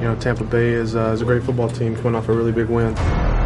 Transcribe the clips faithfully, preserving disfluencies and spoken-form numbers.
You know, Tampa Bay is, uh, is a great football team coming off a really big win.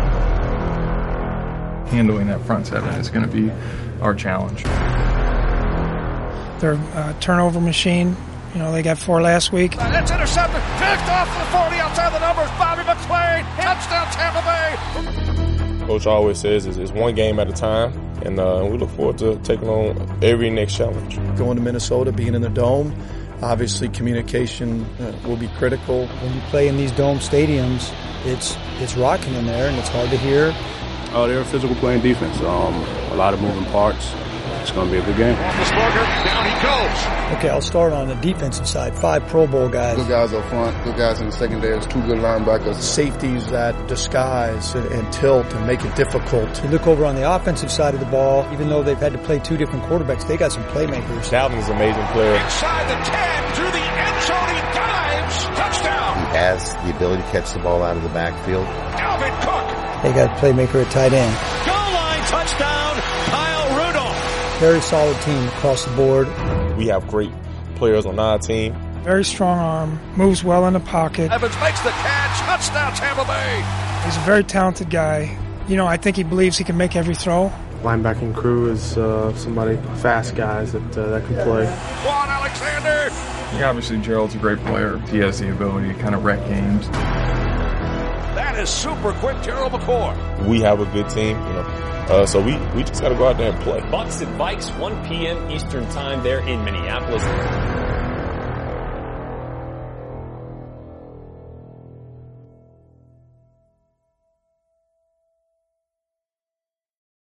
Handling that front seven is going to be our challenge. They're a turnover machine. You know, they got four last week. That's intercepted. Picked off to the forty outside the numbers. Bobby McClain. Touchdown, Tampa Bay. Coach always says it's, it's one game at a time, and uh, we look forward to taking on every next challenge. Going to Minnesota, being in the Dome, obviously communication uh, will be critical. When you play in these Dome stadiums, it's it's rocking in there, and it's hard to hear. Oh, they're a physical playing defense. Um, a lot of moving parts. It's going to be a good game. Down he goes. Okay, I'll start on the defensive side. Five Pro Bowl guys. Good guys up front, good guys in the secondary. Two good linebackers. Safeties that disguise and, and tilt and make it difficult. You look over on the offensive side of the ball, even though they've had to play two different quarterbacks, they got some playmakers. Dalvin is an amazing player. Inside the ten, through the end zone, he dives. Touchdown. He has the ability to catch the ball out of the backfield. Dalvin Cook. They got a playmaker at tight end. Goal line touchdown, Kyle Rudolph. Very solid team across the board. We have great players on our team. Very strong arm, moves well in the pocket. Evans makes the catch. Touchdown, Tampa Bay. He's a very talented guy. You know, I think he believes he can make every throw. Linebacking crew is uh, somebody, fast guys that, uh, that can play. Juan Alexander. Yeah, obviously Gerald's a great player. He has the ability to kind of wreck games. That is super quick, Gerald McCoy. We have a good team, you know, uh, so we, we just got to go out there and play. Bucks and Vikes, one p.m. Eastern time there in Minneapolis.